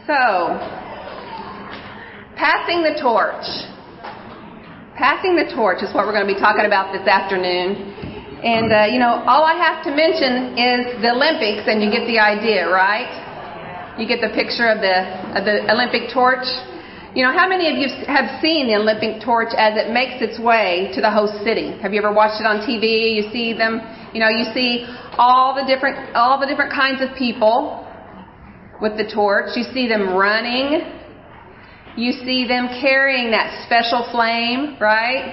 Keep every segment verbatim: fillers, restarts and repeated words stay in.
So, passing the torch. Passing the torch is what we're going to be talking about this afternoon. And, uh, you know, all I have to mention is the Olympics, and you get the idea, right? You get the picture of the, of the Olympic torch. You know, how many of you have seen the Olympic torch as it makes its way to the host city? Have you ever watched it on T V? You see them, you know, you see all the different, all the different kinds of people with the torch. You see them running. You see them carrying that special flame, right?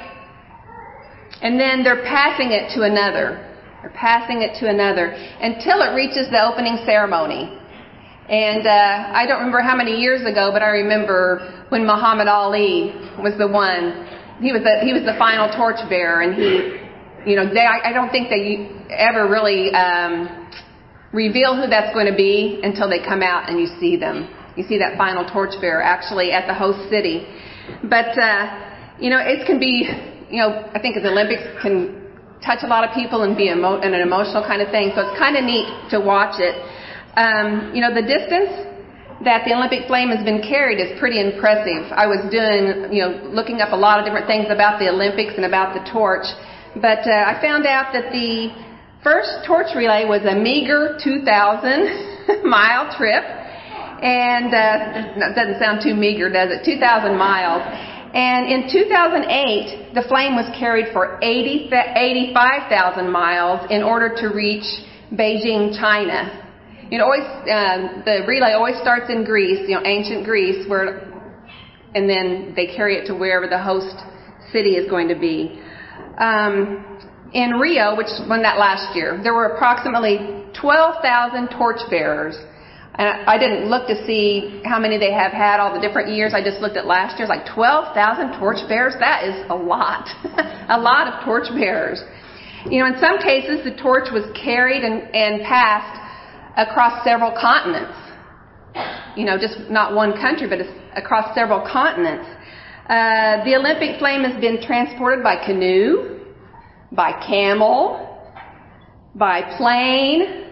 And then they're passing it to another. They're passing it to another until it reaches the opening ceremony. And uh, I don't remember how many years ago, but I remember when Muhammad Ali was the one. He was the he was the final torch bearer, and he, you know, they, I, I don't think they ever really um, reveal who that's going to be until they come out and you see them. You see that final torch bearer actually at the host city. But uh, you know, it can be, you know, I think the Olympics can touch a lot of people and be emo- and an emotional kind of thing. So it's kind of neat to watch it. Um, you know, the distance that the Olympic flame has been carried is pretty impressive. I was doing, you know, looking up a lot of different things about the Olympics and about the torch. But uh, I found out that the first torch relay was a meager two thousand mile trip. And uh, that doesn't sound too meager, does it? two thousand miles. And in two thousand eight, the flame was carried for eighty-five thousand miles in order to reach Beijing, China. You know, always uh, the relay always starts in Greece, you know, ancient Greece, where, and then they carry it to wherever the host city is going to be. Um, in Rio, which won that last year, there were approximately twelve thousand torch bearers. And I didn't look to see how many they have had all the different years. I just looked at last year. It's like twelve thousand torch bearers. That is a lot. A lot of torch bearers. You know, in some cases, the torch was carried and, and passed across several continents. You know, just not one country, but across several continents. Uh, the Olympic flame has been transported by canoe, by camel, by plane,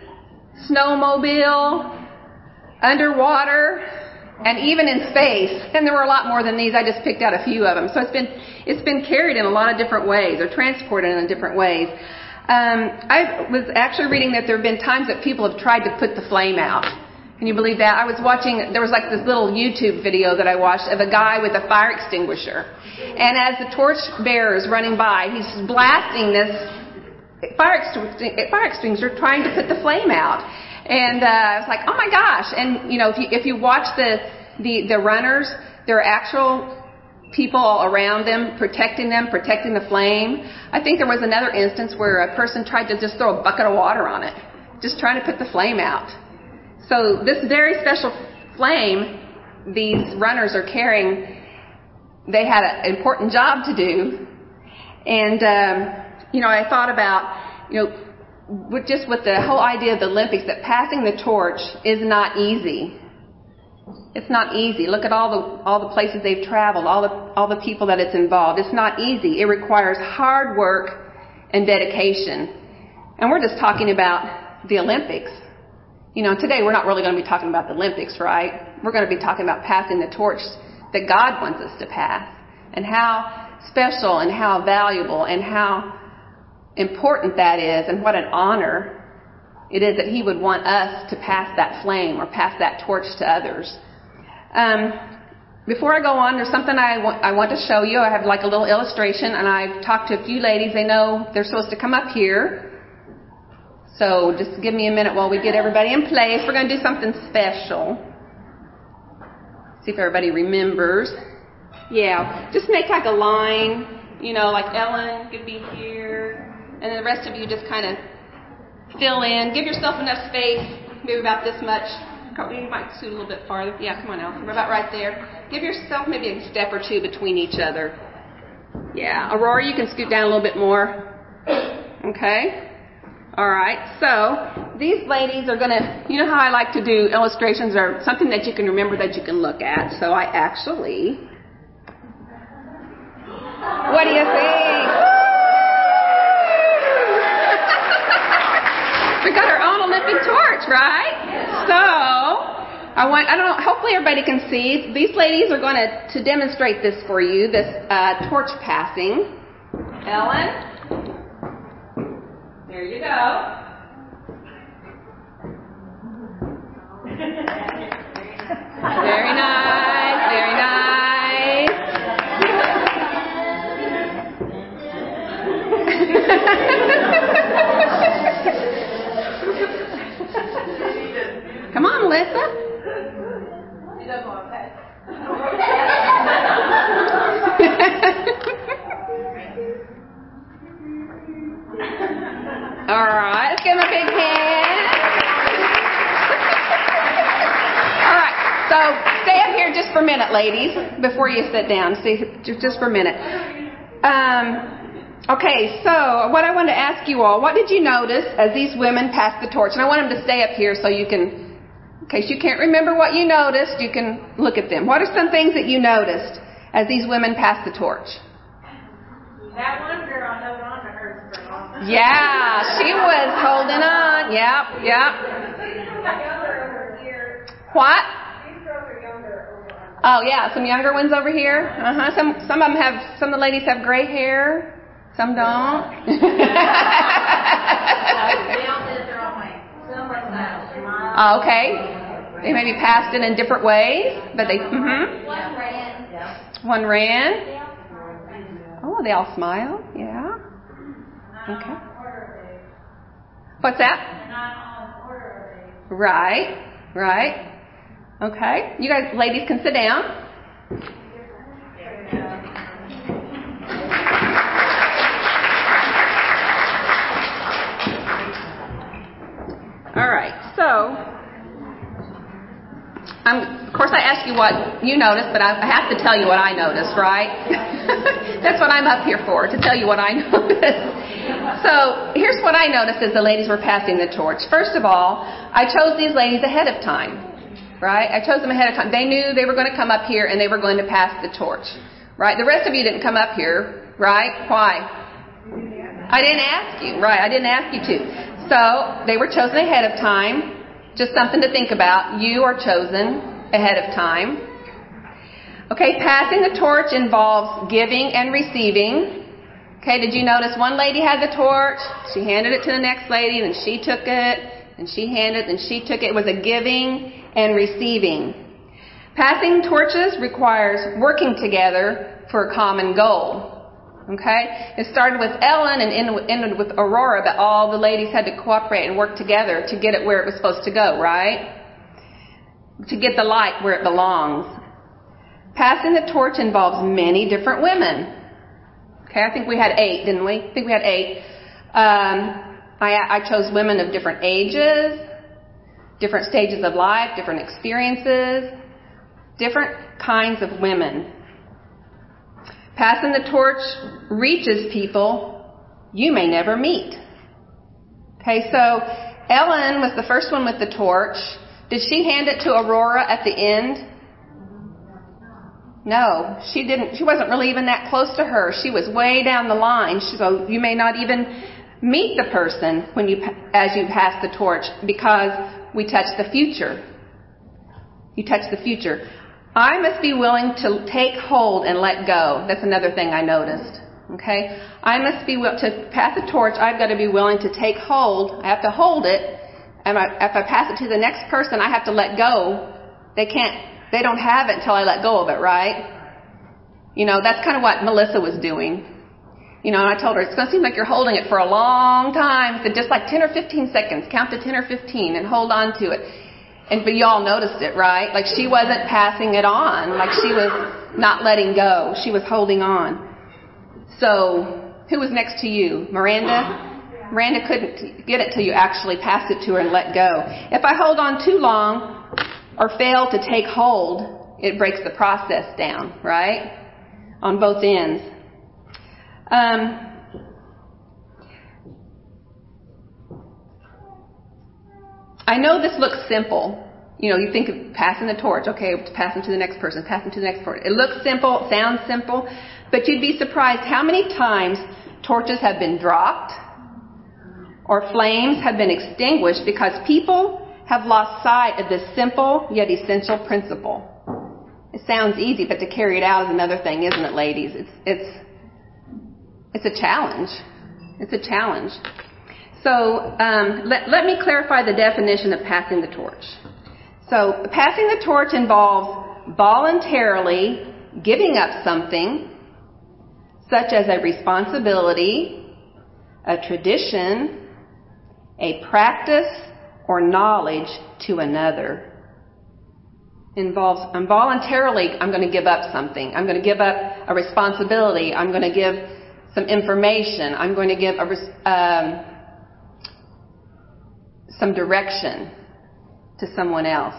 snowmobile, underwater, and even in space. And there were a lot more than these. I just picked out a few of them. So it's been it's been carried in a lot of different ways, or transported in different ways. Um, I was actually reading that there have been times that people have tried to put the flame out. Can you believe that? I was watching, there was like this little YouTube video that I watched of a guy with a fire extinguisher. And as the torch bearer is running by, he's blasting this fire extinguisher, fire extinguisher trying to put the flame out. And uh, I was like, oh my gosh. And, you know, if you, if you watch the, the, the runners, there are actual people around them, protecting them, protecting the flame. I think there was another instance where a person tried to just throw a bucket of water on it, just trying to put the flame out. So this very special flame these runners are carrying, they had an important job to do. And, um, you know, I thought about, you know, with just with the whole idea of the Olympics, that passing the torch is not easy. It's not easy. Look at all the all the places they've traveled, all the all the people that it's involved. It's not easy. It requires hard work and dedication. And we're just talking about the Olympics. You know, today we're not really going to be talking about the Olympics, right? We're going to be talking about passing the torch that God wants us to pass, and how special and how valuable and how important that is, and what an honor it is that He would want us to pass that flame or pass that torch to others. Um, before I go on, there's something I want, I want to show you. I have like a little illustration, and I've talked to a few ladies. They know they're supposed to come up here. So just give me a minute while we get everybody in place. We're going to do something special. See if everybody remembers. Yeah, just make like a line, you know, like Ellen could be here, and then the rest of you just kind of fill in. Give yourself enough space, maybe about this much. You might scoot a little bit farther. Yeah, come on, Ellen. We're about right there. Give yourself maybe a step or two between each other. Yeah, Aurora, you can scoot down a little bit more. Okay. All right. So these ladies are going to, you know how I like to do illustrations, or something that you can remember that you can look at. So I actually, what do you think? We got our own Olympic torch, right? So I I want, I don't know, hopefully everybody can see. These ladies are going to, to demonstrate this for you, this uh, torch passing. Ellen, there you go. Very nice, very nice. Come on, Melissa. She doesn't want to pay. All right, let's give him a big hand. All right, so stay up here just for a minute, ladies, before you sit down. See, just for a minute. Um, okay, so what I wanted to ask you all, what did you notice as these women passed the torch? And I want them to stay up here so you can, in case you can't remember what you noticed, you can look at them. What are some things that you noticed as these women passed the torch? That one girl held on to hers for a long time. Yeah, she was holding on. Yep, yep. Younger over here. What? These girls are younger over on. Oh yeah, some younger ones over here. Uh huh. Some some of them have some of the ladies have gray hair. Some don't. They all did their own way. Some were smile. Oh, okay. They maybe passed it in different ways, but they. Mm-hmm. One ran. One ran. Oh, they all smile. Yeah. Okay. What's that? Right. Right. Okay. You guys, ladies, can sit down. All right. So. I'm, of course, I asked you what you noticed, but I have to tell you what I noticed, right? That's what I'm up here for, to tell you what I noticed. So here's what I noticed as the ladies were passing the torch. First of all, I chose these ladies ahead of time, right? I chose them ahead of time. They knew they were going to come up here and they were going to pass the torch, right? The rest of you didn't come up here, right? Why? I didn't ask you, right? I didn't ask you to. So they were chosen ahead of time. Just something to think about. You are chosen ahead of time. Okay, passing the torch involves giving and receiving. Okay, did you notice one lady had the torch? She handed it to the next lady, then she took it, and she handed it, and she took it. It was a giving and receiving. Passing torches requires working together for a common goal. Okay? It started with Ellen and ended with Aurora, but all the ladies had to cooperate and work together to get it where it was supposed to go, right? To get the light where it belongs. Passing the torch involves many different women. Okay, I think we had eight, didn't we? I think we had eight. Um, I, I chose women of different ages, different stages of life, different experiences, different kinds of women. Passing the torch reaches people you may never meet. Okay, so Ellen was the first one with the torch. Did she hand it to Aurora at the end? No, she didn't. She wasn't really even that close to her. She was way down the line. So you may not even meet the person when you, as you pass the torch, because we touch the future. You touch the future. I must be willing to take hold and let go. That's another thing I noticed. Okay? I must be willing to pass the torch. I've got to be willing to take hold. I have to hold it. And if I pass it to the next person, I have to let go. They can't, they don't have it until I let go of it, right? You know, that's kind of what Melissa was doing. You know, and I told her, it's going to seem like you're holding it for a long time. So just like ten or fifteen seconds. Count to ten or fifteen and hold on to it. And but you all noticed it, right? Like she wasn't passing it on. Like she was not letting go. She was holding on. So who was next to you? Miranda? Miranda couldn't get it till you actually passed it to her and let go. If I hold on too long or fail to take hold, it breaks the process down, right? On both ends. Um, I know this looks simple. You know, you think of passing the torch. Okay, it's passing to the next person, passing to the next person. It looks simple, sounds simple, but you'd be surprised how many times torches have been dropped or flames have been extinguished because people have lost sight of this simple yet essential principle. It sounds easy, but to carry it out is another thing, isn't it, ladies? It's it's it's a challenge. It's a challenge. So um, let, let me clarify the definition of passing the torch. So passing the torch involves voluntarily giving up something, such as a responsibility, a tradition, a practice, or knowledge to another. Involves, I'm voluntarily, I'm going to give up something. I'm going to give up a responsibility. I'm going to give some information. I'm going to give a, um, some direction to someone else.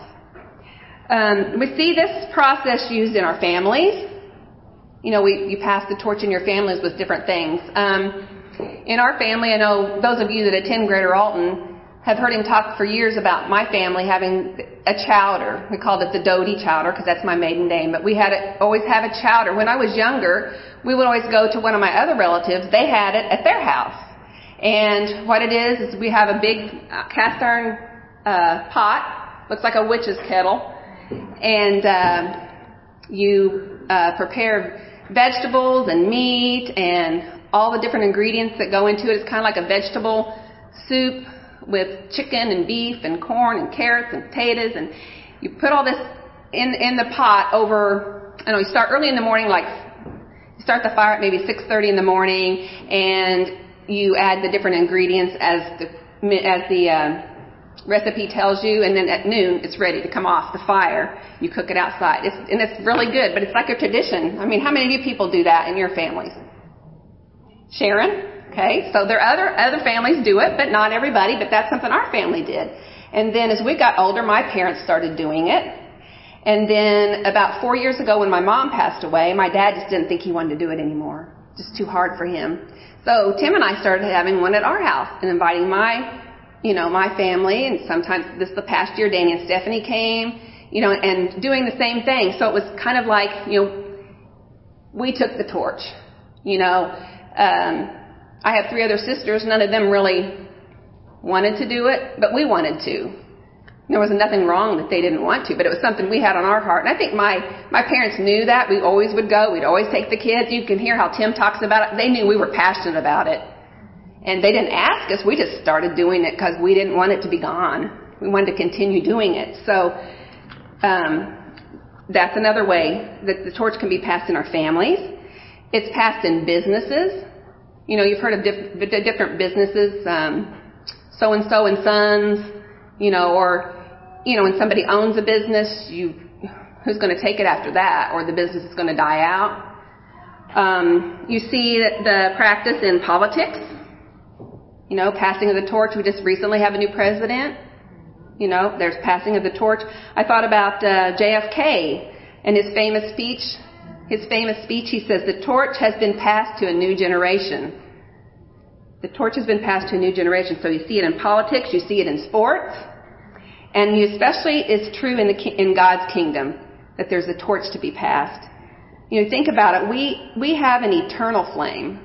Um, we see this process used in our families. You know, we, you pass the torch in your families with different things. Um, in our family, I know those of you that attend Greater Alton have heard him talk for years about my family having a chowder. We called it the Doty chowder because that's my maiden name. But we had it, always have a chowder. When I was younger, we would always go to one of my other relatives. They had it at their house. And what it is, is we have a big uh, cast iron uh, pot. Looks like a witch's kettle. And uh, you uh, prepare vegetables and meat and all the different ingredients that go into it. It's kind of like a vegetable soup with chicken and beef and corn and carrots and potatoes, and you put all this in in the pot over, I know you start early in the morning, like you start the fire at maybe six thirty in the morning, and you add the different ingredients as the as the uh, recipe tells you, and then at noon it's ready to come off the fire. You cook it outside, it's, and it's really good, but it's like a tradition. I mean, how many of you people do that in your families? Sharon? Okay, so there are other other families do it, but not everybody, but that's something our family did. And then as we got older, my parents started doing it. And then about four years ago when my mom passed away, my dad just didn't think he wanted to do it anymore. Just too hard for him. So Tim and I started having one at our house and inviting my, you know, my family, and sometimes this the past year, Danny and Stephanie came, you know, and doing the same thing. So it was kind of like, you know, we took the torch, you know, um, I have three other sisters. None of them really wanted to do it, but we wanted to. There was nothing wrong that they didn't want to, but it was something we had on our heart. And I think my, my parents knew that. We always would go. We'd always take the kids. You can hear how Tim talks about it. They knew we were passionate about it. And they didn't ask us. We just started doing it because we didn't want it to be gone. We wanted to continue doing it. So um, that's another way that the torch can be passed in our families. It's passed in businesses. You know, you've heard of diff- different businesses, um, so-and-so and Sons, you know, or, you know, when somebody owns a business, you, who's going to take it after that? Or the business is going to die out. Um, you see the practice in politics, you know, passing of the torch. We just recently have a new president. You know, there's passing of the torch. I thought about uh, J F K and his famous speech. His famous speech, he says, the torch has been passed to a new generation. The torch has been passed to a new generation. So you see it in politics, you see it in sports, and you especially it's true in the in God's kingdom that there's a torch to be passed. You know, think about it. We we have an eternal flame,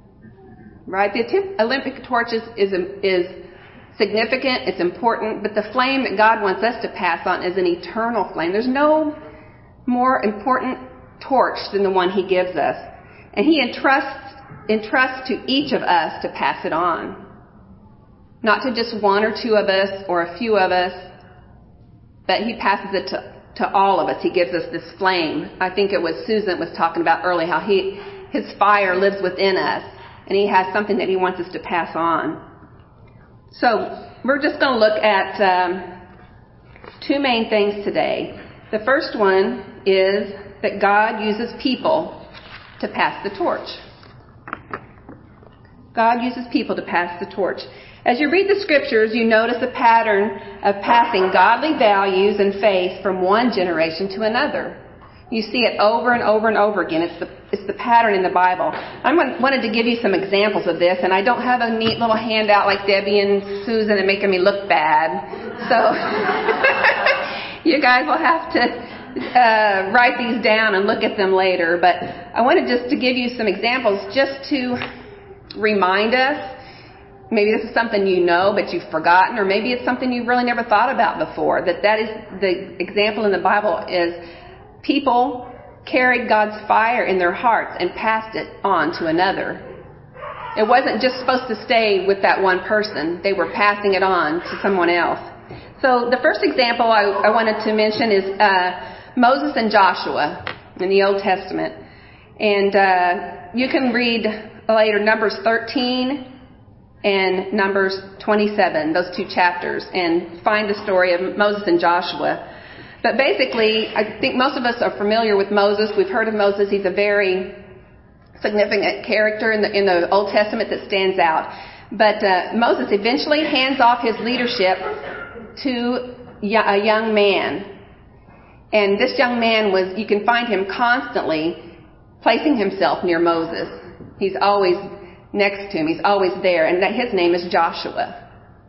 right? The Olympic torch is is, is significant, it's important, but the flame that God wants us to pass on is an eternal flame. There's no more important torch than the one He gives us. And He entrusts, entrusts to each of us to pass it on. Not to just one or two of us or a few of us, but He passes it to, to all of us. He gives us this flame. I think it was Susan was talking about earlier how he, His fire lives within us, and He has something that He wants us to pass on. So we're just going to look at um, two main things today. The first one is that God uses people to pass the torch. God uses people to pass the torch. As you read the scriptures, you notice a pattern of passing godly values and faith from one generation to another. You see it over and over and over again. It's the, it's the pattern in the Bible. I wanted to give you some examples of this, and I don't have a neat little handout like Debbie and Susan and making me look bad. So you guys will have to Uh, write these down and look at them later, but I wanted just to give you some examples just to remind us maybe this is something you know, but you've forgotten, or maybe it's something you've really never thought about before. That that is the example in the Bible is people carried God's fire in their hearts and passed it on to another. It wasn't just supposed to stay with that one person. They were passing it on to someone else. So the first example I, I wanted to mention is uh, Moses and Joshua in the Old Testament. And uh, you can read later Numbers thirteen and Numbers twenty-seven, those two chapters, and find the story of Moses and Joshua. But basically, I think most of us are familiar with Moses. We've heard of Moses. He's a very significant character in the in the Old Testament that stands out. But uh, Moses eventually hands off his leadership to a young man. And this young man was, you can find him constantly placing himself near Moses. He's always next to him. He's always there. And that his name is Joshua.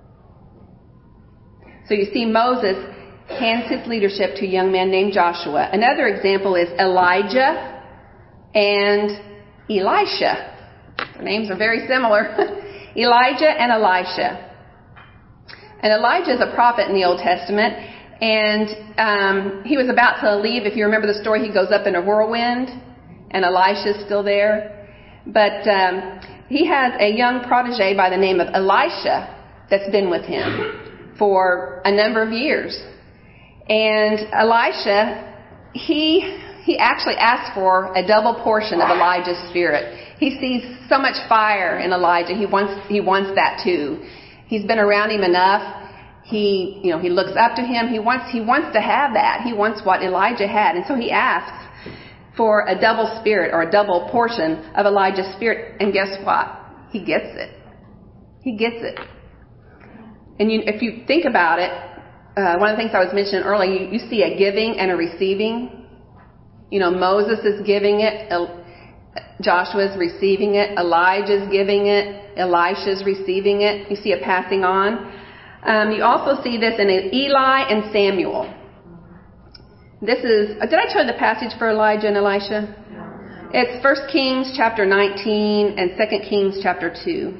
So you see Moses hands his leadership to a young man named Joshua. Another example is Elijah and Elisha. Their names are very similar. Elijah and Elisha. And Elijah is a prophet in the Old Testament. And um, he was about to leave. If you remember the story, he goes up in a whirlwind. And Elisha's still there. But um, he has a young protege by the name of Elisha that's been with him for a number of years. And Elisha, he he actually asked for a double portion of Elijah's spirit. He sees so much fire in Elijah. He wants he wants that too. He's been around him enough. He you know he looks up to him. He wants he wants to have that. He wants what Elijah had, and so he asks for a double spirit or a double portion of Elijah's spirit. And guess what? He gets it. He gets it. And you, if you think about it, uh, one of the things I was mentioning earlier, you, you see a giving and a receiving. You know, Moses is giving it, El- Joshua's receiving it, Elijah's giving it, Elisha's receiving it. You see a passing on. Um, you also see this in Eli and Samuel. This is, did I tell you the passage for Elijah and Elisha? It's First Kings chapter nineteen and Second Kings chapter two.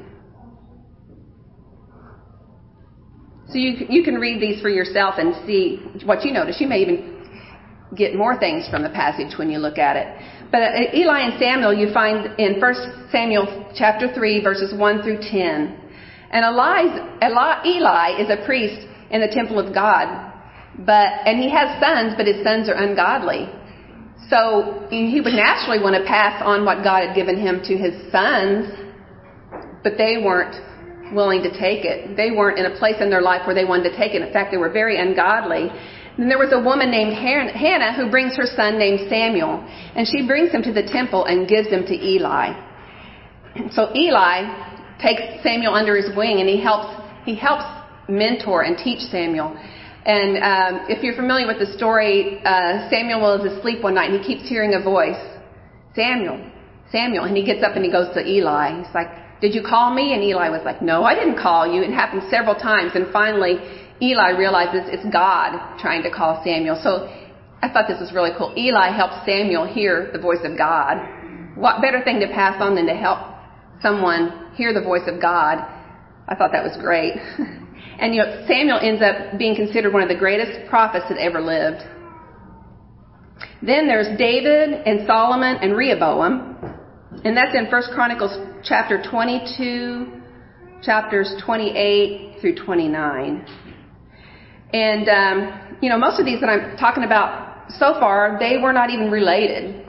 So you you can read these for yourself and see what you notice. You may even get more things from the passage when you look at it. But uh, Eli and Samuel you find in First Samuel chapter three verses one through ten. And Eli's, Eli, Eli is a priest in the temple of God. But and he has sons, but his sons are ungodly. So he would naturally want to pass on what God had given him to his sons, but they weren't willing to take it. They weren't in a place in their life where they wanted to take it. In fact, they were very ungodly. And there was a woman named Hannah who brings her son named Samuel, and she brings him to the temple and gives him to Eli. So Eli takes Samuel under his wing, and he helps he helps mentor and teach Samuel. And um, if you're familiar with the story, uh, Samuel is asleep one night and he keeps hearing a voice, Samuel, Samuel. And he gets up and he goes to Eli. He's like, did you call me? And Eli was like, no, I didn't call you. It happened several times. And finally, Eli realizes it's God trying to call Samuel. So I thought this was really cool. Eli helps Samuel hear the voice of God. What better thing to pass on than to help someone hear the voice of God? I thought that was great. And you know, Samuel ends up being considered one of the greatest prophets that ever lived. Then there's David and Solomon and Rehoboam. And that's in First Chronicles chapter twenty-two, chapters twenty-eight through twenty-nine. And, um, you know, most of these that I'm talking about so far, they were not even related.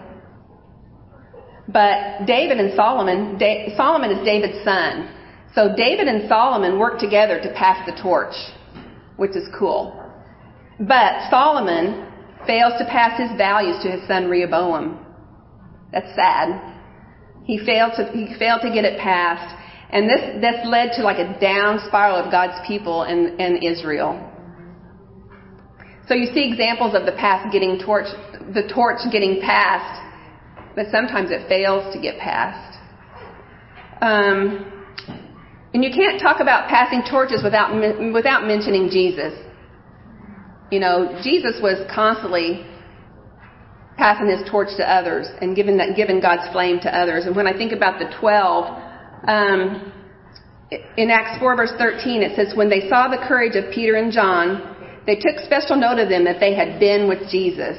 But David and Solomon, da- Solomon is David's son. So David and Solomon worked together to pass the torch, which is cool. But Solomon fails to pass his values to his son Rehoboam. That's sad. He failed to he failed to get it passed, and this this led to like a down spiral of God's people in, in Israel. So you see examples of the path getting torch, the torch getting passed, but sometimes it fails to get passed. Um. And you can't talk about passing torches without without mentioning Jesus. You know, Jesus was constantly passing his torch to others and giving that giving God's flame to others. And when I think about the twelve, um, in Acts four, verse thirteen, it says, when they saw the courage of Peter and John, they took special note of them that they had been with Jesus.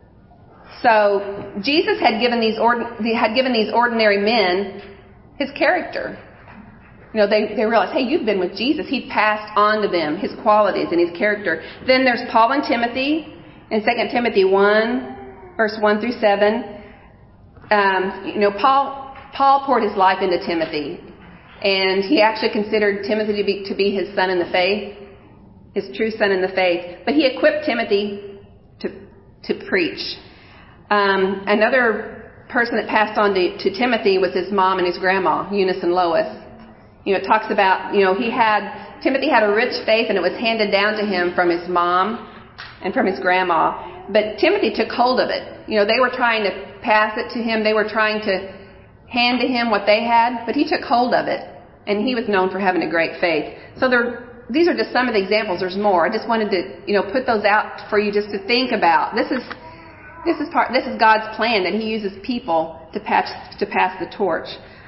So Jesus had given these ord- had given these ordinary men his character. You know, they, they realized, hey, you've been with Jesus. He passed on to them his qualities and his character. Then there's Paul and Timothy in Second Timothy one, verse one through seven. Um, you know, Paul Paul poured his life into Timothy, and he actually considered Timothy to be to be his son in the faith, his true son in the faith. But he equipped Timothy to to preach. Um, another person that passed on to, to Timothy was his mom and his grandma, Eunice and Lois. You know, it talks about, you know, he had, Timothy had a rich faith, and it was handed down to him from his mom and from his grandma. But Timothy took hold of it. You know, they were trying to pass it to him. They were trying to hand to him what they had, but he took hold of it. And he was known for having a great faith. So there, these are just some of the examples. There's more. I just wanted to, you know, put those out for you just to think about. This is, this is part, this is God's plan, that he uses people to pass, to pass the torch.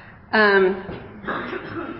Um,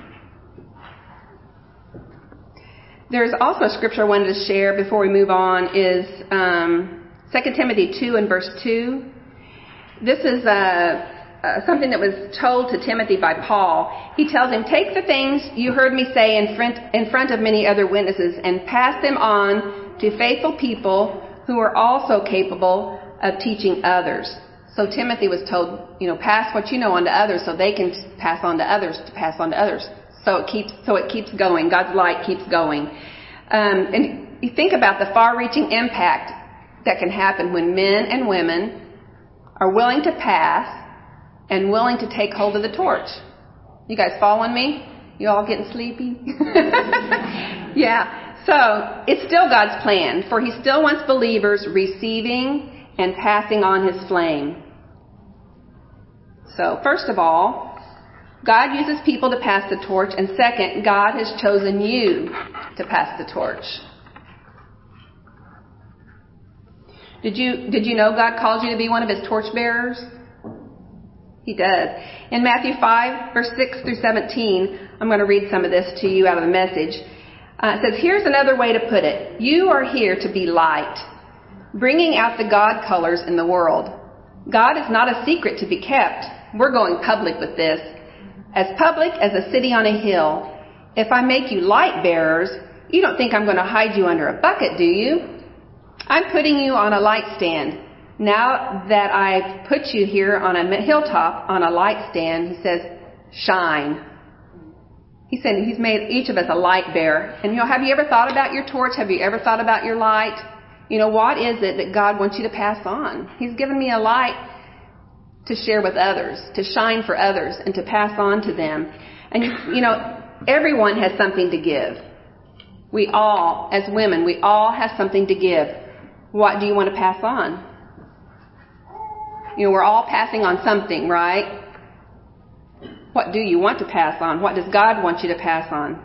There's also a scripture I wanted to share before we move on is um, Second Timothy two and verse two. This is uh, uh, something that was told to Timothy by Paul. He tells him, take the things you heard me say in front, in front of many other witnesses and pass them on to faithful people who are also capable of teaching others. So Timothy was told, you know, pass what you know on to others so they can pass on to others to pass on to others. So it keeps, so it keeps going. God's light keeps going. Um, and you think about the far-reaching impact that can happen when men and women are willing to pass and willing to take hold of the torch. You guys following me? You all getting sleepy? Yeah. So it's still God's plan, for he still wants believers receiving and passing on his flame. So first of all, God uses people to pass the torch, and second, God has chosen you to pass the torch. Did you did you know God calls you to be one of his torch bearers? He does. In Matthew five, verse six through seventeen, I'm going to read some of this to you out of the Message. Uh, it says, here's another way to put it. You are here to be light, bringing out the God colors in the world. God is not a secret to be kept. We're going public with this. As public as a city on a hill. If I make you light bearers, you don't think I'm going to hide you under a bucket, do you? I'm putting you on a light stand. Now that I've put you here on a hilltop on a light stand, he says, shine. He said he's made each of us a light bearer. And you know, have you ever thought about your torch? Have you ever thought about your light? You know, what is it that God wants you to pass on? He's given me a light to share with others, to shine for others, and to pass on to them. And, you know, everyone has something to give. We all, as women, we all have something to give. What do you want to pass on? You know, we're all passing on something, right? What do you want to pass on? What does God want you to pass on?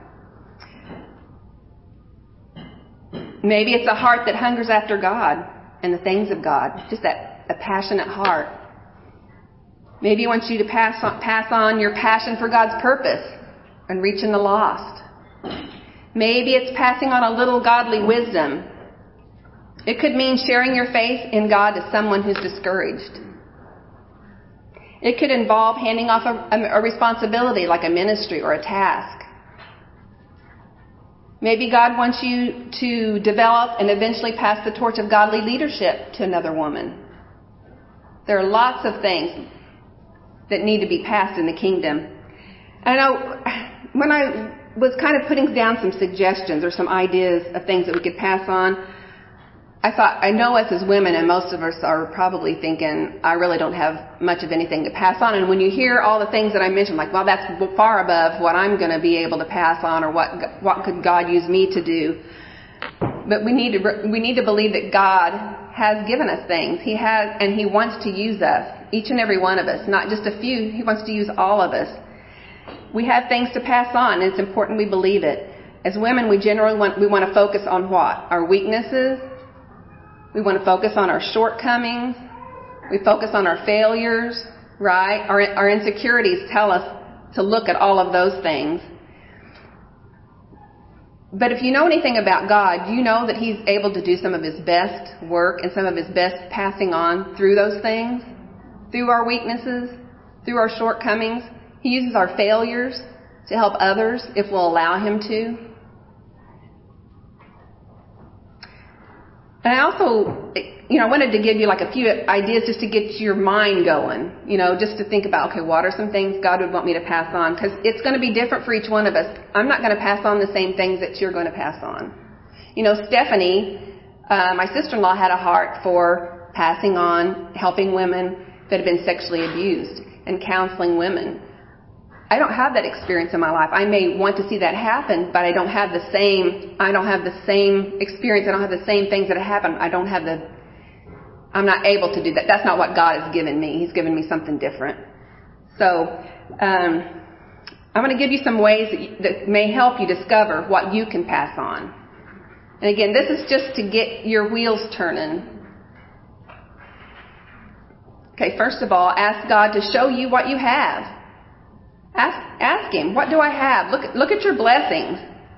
Maybe it's a heart that hungers after God and the things of God. Just that a passionate heart. Maybe he wants you to pass on, pass on your passion for God's purpose and reaching the lost. Maybe it's passing on a little godly wisdom. It could mean sharing your faith in God to someone who's discouraged. It could involve handing off a, a responsibility like a ministry or a task. Maybe God wants you to develop and eventually pass the torch of godly leadership to another woman. There are lots of things that need to be passed in the kingdom. And I know when I was kind of putting down some suggestions or some ideas of things that we could pass on, I thought, I know us as women, and most of us are probably thinking, I really don't have much of anything to pass on. And when you hear all the things that I mentioned, like, well, that's far above what I'm going to be able to pass on, or what what could God use me to do. But we need to we need to believe that God has given us things. He has, and He wants to use us. Each and every one of us, not just a few. He wants to use all of us. We have things to pass on, and it's important we believe it. As women, we generally want, we want to focus on what? Our weaknesses. We want to focus on our shortcomings. We focus on our failures, right? Our, our insecurities tell us to look at all of those things. But if you know anything about God, you know that He's able to do some of His best work and some of His best passing on through those things, through our weaknesses, through our shortcomings. He uses our failures to help others if we'll allow Him to. And I also, you know, I wanted to give you like a few ideas just to get your mind going, you know, just to think about, okay, what are some things God would want me to pass on? Because it's going to be different for each one of us. I'm not going to pass on the same things that you're going to pass on. You know, Stephanie, uh, my sister-in-law, had a heart for passing on, helping women that have been sexually abused and counseling women. I don't have that experience in my life. I may want to see that happen, but I don't have the same, I don't have the same experience. I don't have the same things that happen. I don't have the, I'm not able to do that. That's not what God has given me. He's given me something different. So, um, I'm going to give you some ways that, you, that may help you discover what you can pass on. And again, this is just to get your wheels turning. Okay, first of all, ask God to show you what you have. Ask, ask Him, what do I have? Look, look at your blessings.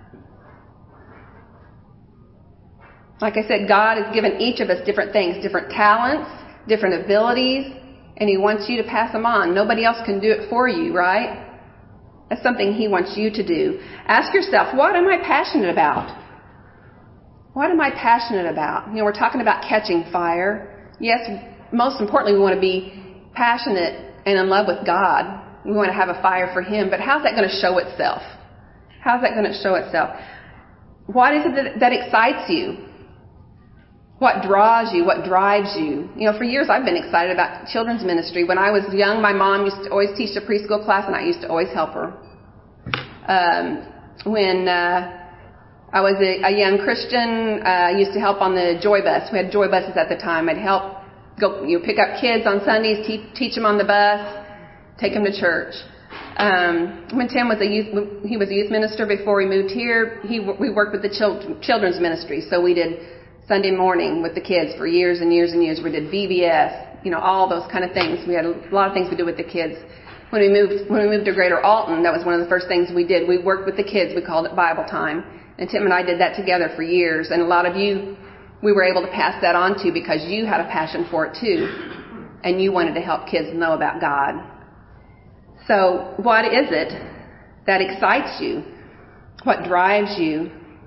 Like I said, God has given each of us different things, different talents, different abilities, and He wants you to pass them on. Nobody else can do it for you, right? That's something He wants you to do. Ask yourself, what am I passionate about? What am I passionate about? You know, we're talking about catching fire. Yes, most importantly, we want to be passionate and in love with God. We want to have a fire for Him, but how's that going to show itself? How's that going to show itself? What is it that, that excites you? What draws you? What drives you? You know, for years I've been excited about children's ministry. When I was young, my mom used to always teach a preschool class, and I used to always help her. Um, when uh, I was a, a young Christian, uh, I used to help on the Joy Bus. We had Joy Buses at the time. I'd help go, you know, pick up kids on Sundays, te- teach them on the bus, take him to church. Um, when Tim was a youth, he was a youth minister before we moved here. He we worked with the children, children's ministry, so we did Sunday morning with the kids for years and years and years. We did V B S, you know, all those kind of things. We had a lot of things we did with the kids. When we moved when we moved to Greater Alton, that was one of the first things we did. We worked with the kids. We called it Bible time, and Tim and I did that together for years. And a lot of you, we were able to pass that on to because you had a passion for it too, and you wanted to help kids know about God. So what is it that excites you? What drives you?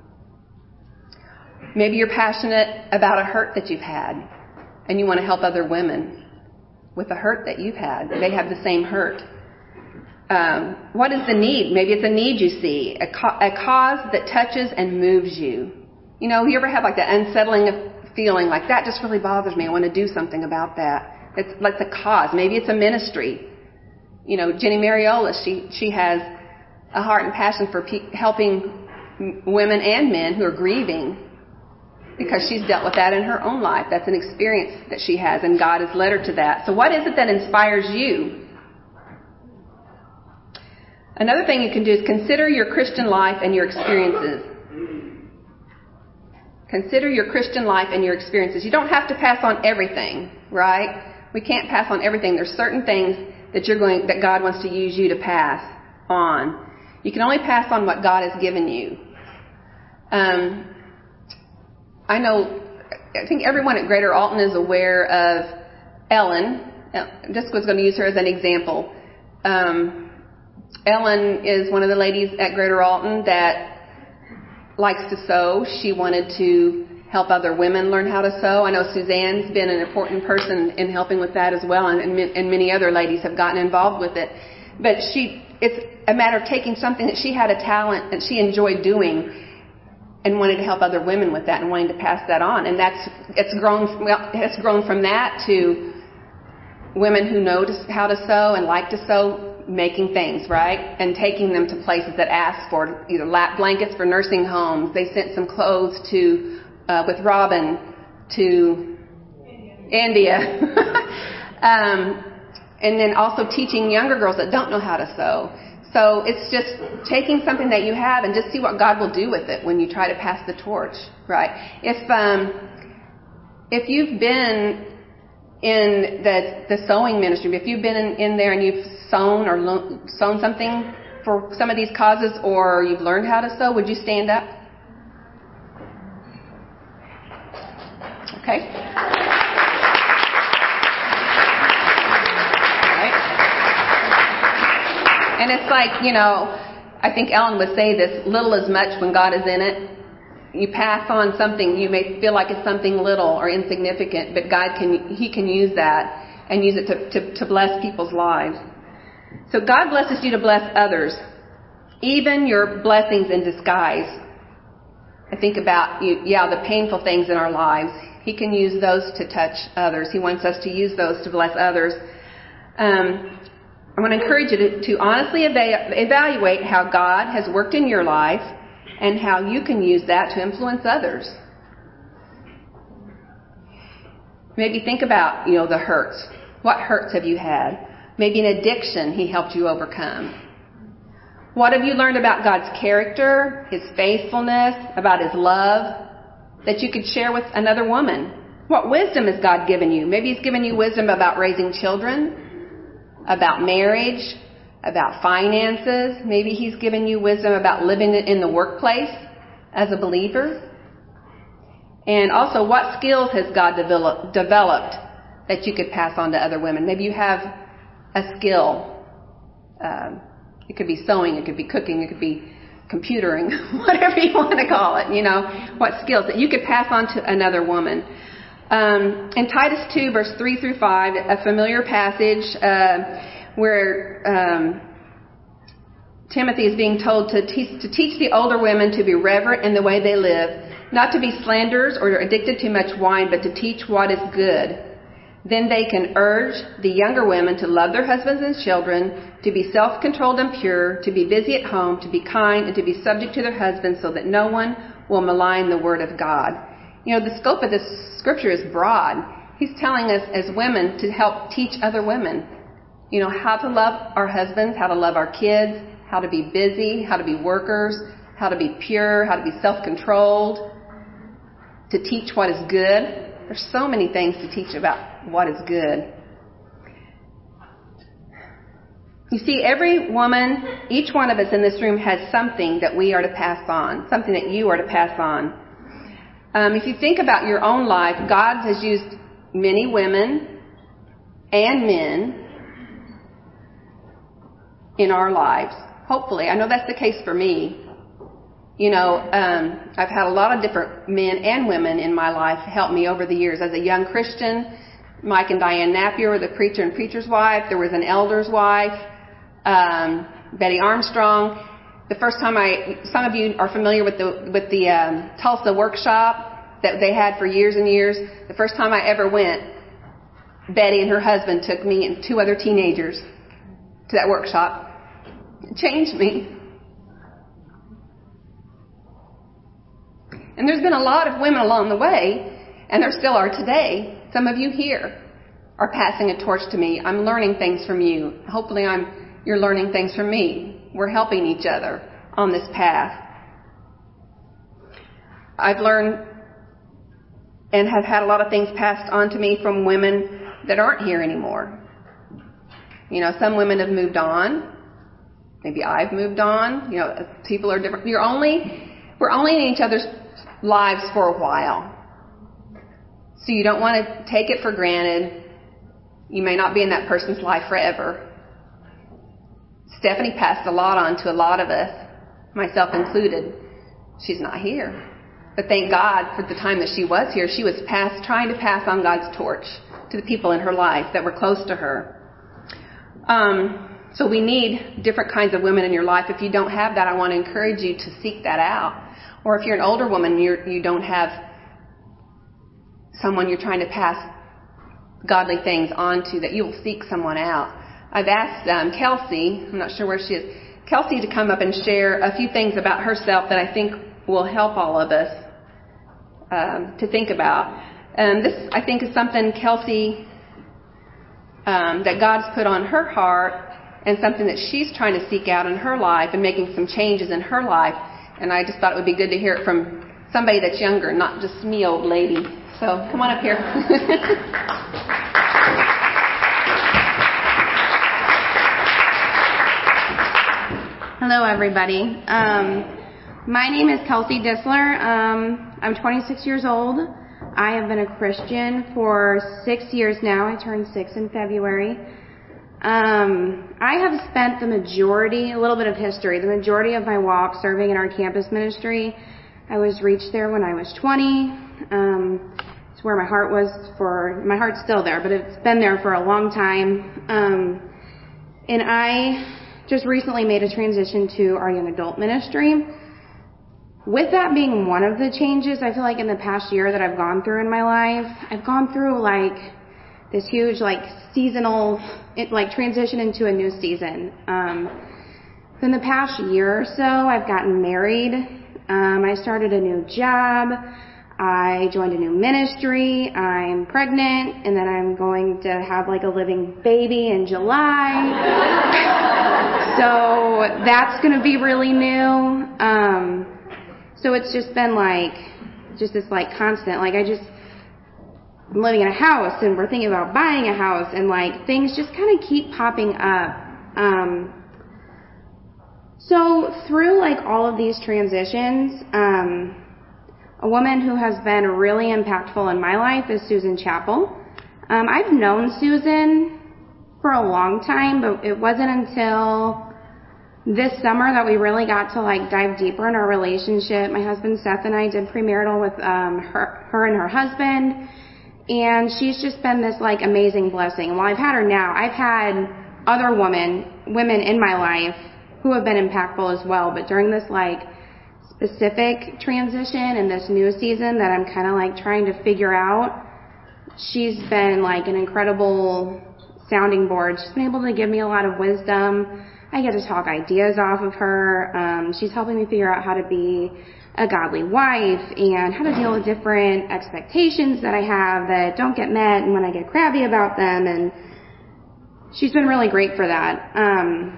Maybe you're passionate about a hurt that you've had, and you want to help other women with the hurt that you've had. They have the same hurt. Um, what is the need? Maybe it's a need you see, a, co- a cause that touches and moves you. You know, you ever have like that unsettling feeling, like that just really bothers me. I want to do something about that. It's like the cause. Maybe it's a ministry. You know, Jenny Mariola, she she has a heart and passion for pe- helping women and men who are grieving because she's dealt with that in her own life. That's an experience that she has, and God has led her to that. So what is it that inspires you? Another thing you can do is consider your Christian life and your experiences. Consider your Christian life and your experiences. You don't have to pass on everything, right? We can't pass on everything. There's certain things that you're going, that God wants to use you to pass on. You can only pass on what God has given you. Um, I know, I think everyone at Greater Alton is aware of Ellen. Just was going to use her as an example. Um, Ellen is one of the ladies at Greater Alton that likes to sew. She wanted to help other women learn how to sew. I know Suzanne's been an important person in helping with that as well, and, and many other ladies have gotten involved with it. But she, it's a matter of taking something that she had a talent that she enjoyed doing and wanted to help other women with that and wanting to pass that on. And that's, it's grown, well, it's grown from that to women who know how to sew and like to sew, making things, right? And taking them to places that ask for either lap blankets for nursing homes. They sent some clothes to Uh, with Robin to India, India. um, and then also teaching younger girls that don't know how to sew. So it's just taking something that you have and just see what God will do with it when you try to pass the torch, right? If um, if you've been in the the sewing ministry, if you've been in, in there and you've sewn or lo- sewn something for some of these causes, or you've learned how to sew, would you stand up Okay? Right? And it's like, you know, I think Ellen would say this, little is much when God is in it. You pass on something, you may feel like it's something little or insignificant, but God can, He can use that and use it to, to, to bless people's lives. So God blesses you to bless others, even your blessings in disguise. I think about, you, yeah, the painful things in our lives. He can use those to touch others. He wants us to use those to bless others. Um, I want to encourage you to, to honestly eva- evaluate how God has worked in your life and how you can use that to influence others. Maybe think about, you know, the hurts. What hurts have you had? Maybe an addiction He helped you overcome. What have you learned about God's character, His faithfulness, about His love that you could share with another woman? What wisdom has God given you? Maybe He's given you wisdom about raising children, about marriage, about finances. Maybe He's given you wisdom about living in the workplace as a believer. And also, what skills has God develop, developed that you could pass on to other women? Maybe you have a skill. Um, it could be sewing, it could be cooking, it could be computering, whatever you want to call it. You know, what skills that you could pass on to another woman. Um, in Titus two, verse three through five, a familiar passage uh, where um, Timothy is being told to teach, to teach the older women to be reverent in the way they live, not to be slanderers or addicted to much wine, but to teach what is good. Then they can urge the younger women to love their husbands and children, to be self-controlled and pure, to be busy at home, to be kind, and to be subject to their husbands so that no one will malign the word of God. You know, the scope of this scripture is broad. He's telling us as women to help teach other women, you know, how to love our husbands, how to love our kids, how to be busy, how to be workers, how to be pure, how to be self-controlled, to teach what is good. There's so many things to teach about what is good. You see, every woman, each one of us in this room has something that we are to pass on, something that you are to pass on. Um, if you think about your own life, God has used many women and men in our lives. Hopefully. I know that's the case for me. You know, um, I've had a lot of different men and women in my life help me over the years. As a young Christian, Mike and Diane Napier were the preacher and preacher's wife. There was an elder's wife, um, Betty Armstrong. The first time I, some of you are familiar with the with the um, Tulsa workshop that they had for years and years. The first time I ever went, Betty and her husband took me and two other teenagers to that workshop. It changed me. And there's been a lot of women along the way, and there still are today. Some of you here are passing a torch to me. I'm learning things from you. Hopefully I'm, you're learning things from me. We're helping each other on this path. I've learned and have had a lot of things passed on to me from women that aren't here anymore. You know, some women have moved on. Maybe I've moved on. You know, people are different. You're only, we're only in each other's lives for a while. So you don't want to take it for granted. You may not be in that person's life forever. Stephanie passed a lot on to a lot of us, myself included. She's not here. But thank God for the time that she was here. She was pass, trying to pass on God's torch to the people in her life that were close to her. Um, so we need different kinds of women in your life. If you don't have that, I want to encourage you to seek that out. Or if you're an older woman, you're, you don't have someone you're trying to pass godly things on to, that you'll seek someone out. I've asked um, Kelsey, I'm not sure where she is, Kelsey to come up and share a few things about herself that I think will help all of us um, to think about. And this, I think, is something Kelsey, um, that God's put on her heart, and something that she's trying to seek out in her life and making some changes in her life. And I just thought it would be good to hear it from somebody that's younger, not just me, old lady. So come on up here. Hello, everybody. Um, my name is Kelsey Dissler. Um, I'm twenty-six years old. I have been a Christian for six years now. I turned six in February. Um, I have spent the majority, a little bit of history, the majority of my walk serving in our campus ministry. I was reached there when I was twenty. Um, it's where my heart was for, my heart's still there, but it's been there for a long time. Um, and I just recently made a transition to our young adult ministry. With that being one of the changes, I feel like in the past year that I've gone through in my life, I've gone through like this huge like seasonal, it, like transition into a new season. Um, in the past year or so, I've gotten married. Um, I started a new job. I joined a new ministry. I'm pregnant, and then I'm going to have like a living baby in July. So that's going to be really new. Um, so it's just been like, just this like constant, like I just, I'm living in a house and we're thinking about buying a house and like things just kind of keep popping up. Um, so through like all of these transitions, um, a woman who has been really impactful in my life is Susan Chappell. Um, I've known Susan for a long time, but it wasn't until this summer that we really got to like dive deeper in our relationship. My husband Seth and I did premarital with um, her, her and her husband. And she's just been this like amazing blessing. And while I've had her now, I've had other women, women in my life who have been impactful as well. But during this like specific transition and this new season that I'm kind of like trying to figure out, she's been like an incredible sounding board. She's been able to give me a lot of wisdom. I get to talk ideas off of her. Um, she's helping me figure out how to be a godly wife and how to deal with different expectations that I have that don't get met and when I get crabby about them. And she's been really great for that. Um,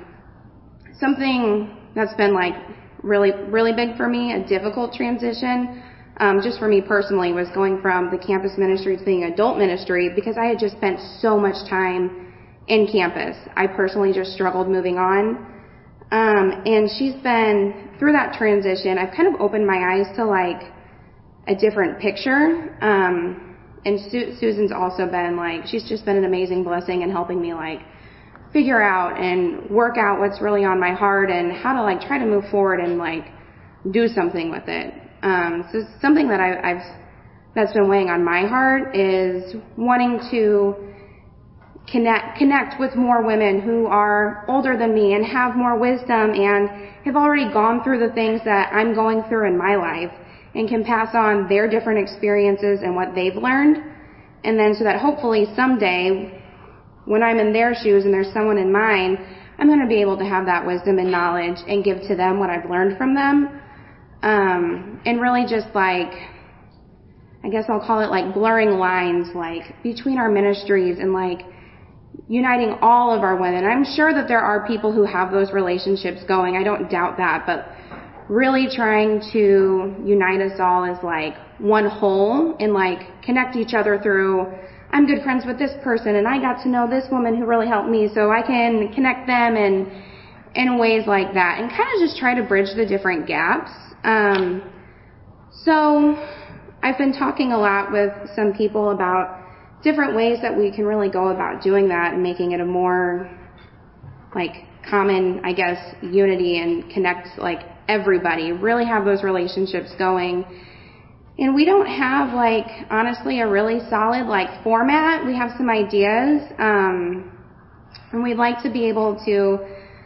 something that's been like really, really big for me, a difficult transition, um, just for me personally, was going from the campus ministry to being adult ministry because I had just spent so much time in campus. I personally just struggled moving on. Um, and she's been, through that transition, I've kind of opened my eyes to like a different picture. Um, and Su- Susan's also been like, she's just been an amazing blessing in helping me like figure out and work out what's really on my heart and how to like try to move forward and like do something with it. Um, so something that I, I've, that's been weighing on my heart is wanting to connect connect with more women who are older than me and have more wisdom and have already gone through the things that I'm going through in my life and can pass on their different experiences and what they've learned. And then so that hopefully someday when I'm in their shoes and there's someone in mine, I'm going to be able to have that wisdom and knowledge and give to them what I've learned from them. Um, and really just like, I guess I'll call it like blurring lines, like between our ministries and like uniting all of our women. I'm sure that there are people who have those relationships going. I don't doubt that, but really trying to unite us all as like one whole and like connect each other through, I'm good friends with this person and I got to know this woman who really helped me so I can connect them and in ways like that and kind of just try to bridge the different gaps. Um, so I've been talking a lot with some people about different ways that we can really go about doing that and making it a more like common, I guess, unity and connect like everybody, really have those relationships going. And we don't have like, honestly, a really solid like format. We have some ideas, um, and we'd like to be able to,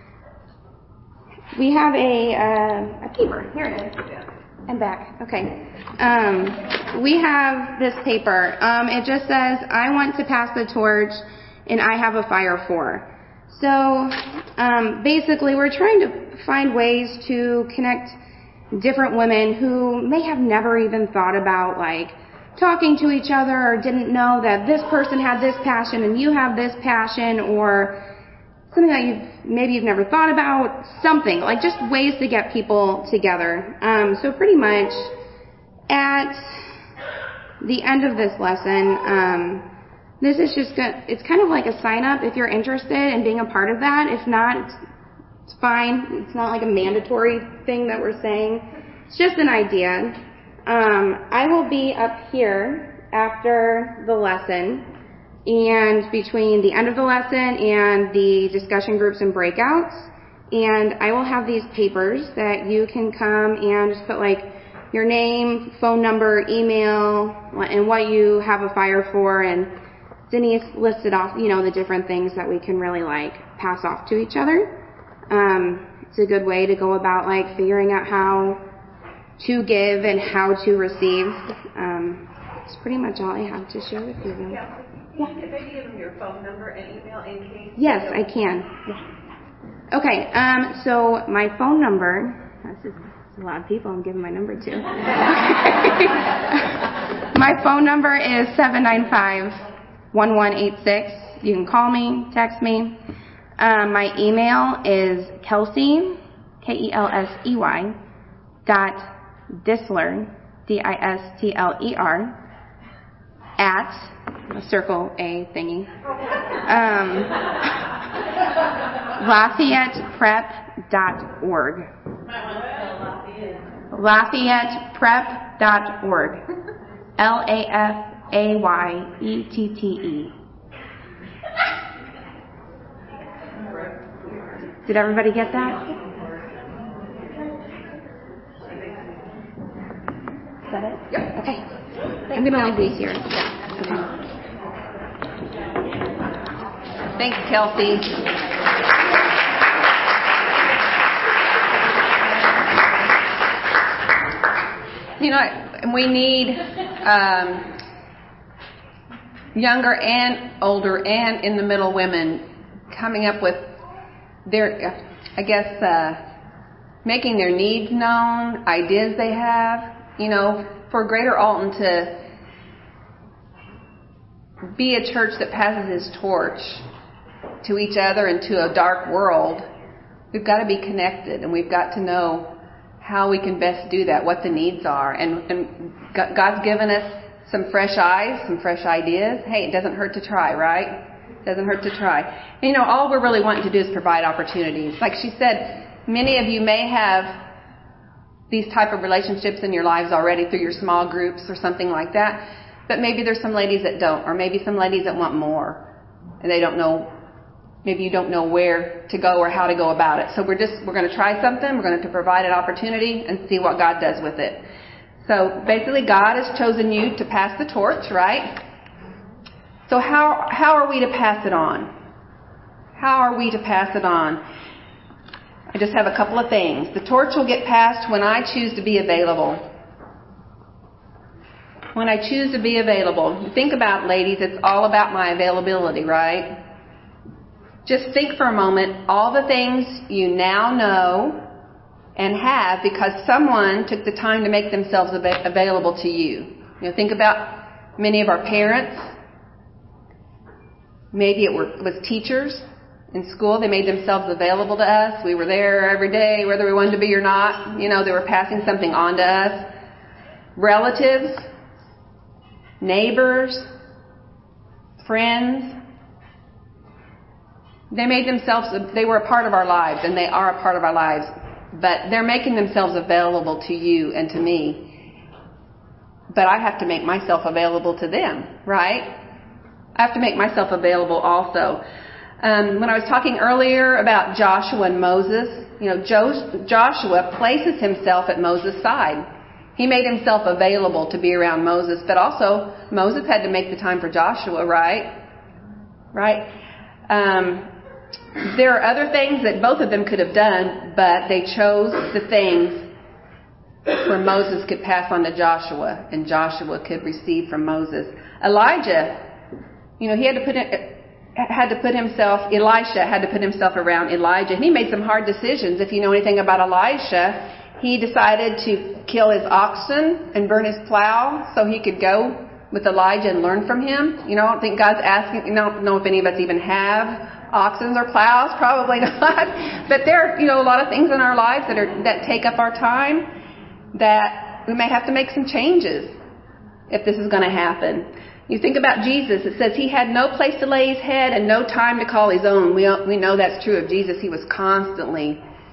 we have a, uh, a paper. Here it is. And back. Okay. Um, we have this paper. Um, it just says, I want to pass the torch and I have a fire for. So, um, basically we're trying to find ways to connect different women who may have never even thought about like talking to each other or didn't know that this person had this passion and you have this passion or something that you've, maybe you've never thought about, something, like just ways to get people together. Um, so pretty much at the end of this lesson, um, this is just, gonna, it's kind of like a sign up if you're interested in being a part of that. If not, it's, it's fine. It's not like a mandatory thing that we're saying. It's just an idea. Um, I will be up here after the lesson and between the end of the lesson and the discussion groups and breakouts. And I will have these papers that you can come and just put like your name, phone number, email, and what you have a fire for. And Denise listed off, you know, the different things that we can really like pass off to each other. Um, it's a good way to go about like figuring out how to give and how to receive. Um, that's pretty much all I have to share with you. Yeah. Yeah. Can you maybe give them your phone number and email in case? Yes, I can. Yeah. Okay. Um, so my phone number. This is a lot of people I'm giving my number to. My phone number is seven nine five, one one eight six. You can call me, text me. Um, my email is Kelsey, K E L S E Y, dot Distler, D I S T L E R, at, a circle A thingy, um, Lafayette Prep dot org. Lafayette Prep dot org. L A F A Y E T T E. Did everybody get that? Is that it? Yep. Okay. I'm going to leave these here. Okay. Thanks, Kelsey. You know, we need um, younger and older and in the middle women coming up with their, I guess, uh, making their needs known, ideas they have. You know, for Greater Alton to be a church that passes his torch to each other and to a dark world, we've got to be connected, and we've got to know how we can best do that, what the needs are. And, and God's given us some fresh eyes, some fresh ideas. Hey, it doesn't hurt to try, right? It doesn't hurt to try. And, you know, all we're really wanting to do is provide opportunities. Like she said, many of you may have these type of relationships in your lives already through your small groups or something like that. But maybe there's some ladies that don't, or maybe some ladies that want more, and they don't know, maybe you don't know where to go or how to go about it. So we're just, we're going to try something, we're going to provide an opportunity and see what God does with it. So basically God has chosen you to pass the torch, right? So how, how are we to pass it on? How are we to pass it on? I just have a couple of things. The torch will get passed when I choose to be available. When I choose to be available. Think about, ladies, it's all about my availability, right? Just think for a moment all the things you now know and have because someone took the time to make themselves av- available to you. You know, think about many of our parents. Maybe it were, was teachers in school. They made themselves available to us. We were there every day, whether we wanted to be or not. You know, they were passing something on to us. Relatives, neighbors, friends. They made themselves, they were a part of our lives, and they are a part of our lives. But they're making themselves available to you and to me. But I have to make myself available to them, right? I have to make myself available also. Um, when I was talking earlier about Joshua and Moses, you know, jo- Joshua places himself at Moses' side. He made himself available to be around Moses, but also Moses had to make the time for Joshua, right? Right? Um, there are other things that both of them could have done, but they chose the things where Moses could pass on to Joshua, and Joshua could receive from Moses. Elijah, you know, he had to put it, had to put himself, Elisha had to put himself around Elijah. And he made some hard decisions. If you know anything about Elisha, he decided to kill his oxen and burn his plow so he could go with Elijah and learn from him. You know, I don't think God's asking, you don't know if any of us even have oxen or plows, probably not. But there are, you know, a lot of things in our lives that are, that take up our time that we may have to make some changes if this is going to happen. You think about Jesus, it says he had no place to lay his head and no time to call his own. We we know that's true of Jesus. He was constantly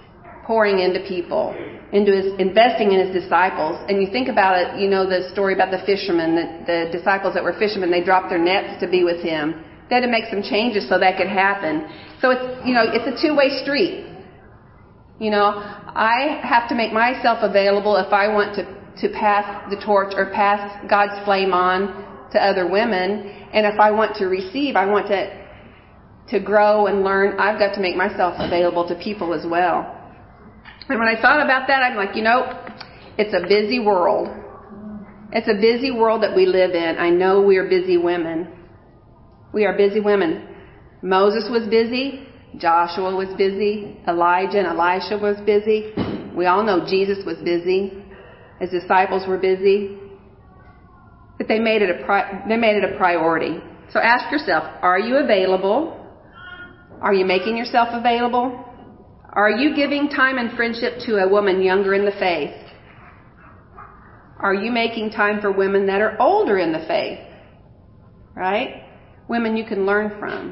pouring into people, into his, investing in his disciples. And you think about it, you know the story about the fishermen, the, the disciples that were fishermen, they dropped their nets to be with him. They had to make some changes so that could happen. So it's, you know, it's a two-way street. You know, I have to make myself available if I want to, to pass the torch or pass God's flame on to other women. And if I want to receive, I want to, to grow and learn, I've got to make myself available to people as well. And when I thought about that, I'm like, you know, it's a busy world. It's a busy world that we live in. I know we are busy women. We are busy women. Moses was busy. Joshua was busy. Elijah and Elisha was busy. We all know Jesus was busy. His disciples were busy. But they made it a pri- they made it a priority. So ask yourself, are you available? Are you making yourself available? Are you giving time and friendship to a woman younger in the faith? Are you making time for women that are older in the faith? Right? Women you can learn from.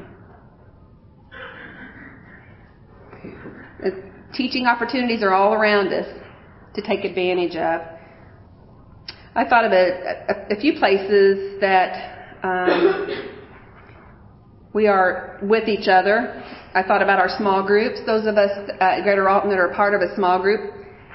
Teaching opportunities are all around us to take advantage of. I thought of a, a, a few places that um, we are with each other. I thought about our small groups. Those of us at Greater Alton that are part of a small group,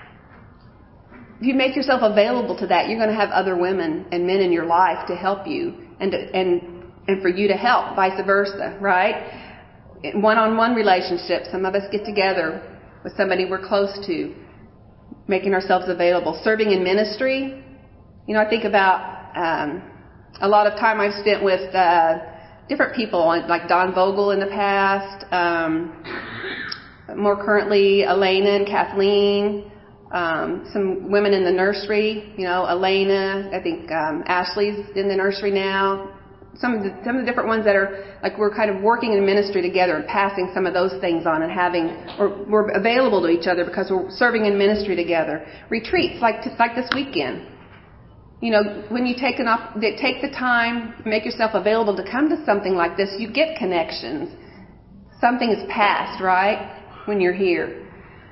if you make yourself available to that, you're going to have other women and men in your life to help you and to, and and for you to help, vice versa, right? One-on-one relationships. Some of us get together with somebody we're close to, making ourselves available. Serving in ministry. You know, I think about um, a lot of time I've spent with uh, different people, like Don Vogel in the past, um, more currently Elena and Kathleen, um, some women in the nursery, you know, Elena, I think um, Ashley's in the nursery now. Some of the, some of the different ones that are, like, we're kind of working in ministry together and passing some of those things on and having, or we're available to each other because we're serving in ministry together. Retreats, like like this weekend. You know, when you take an op- take the time, make yourself available to come to something like this, you get connections. Something is passed, right, when you're here.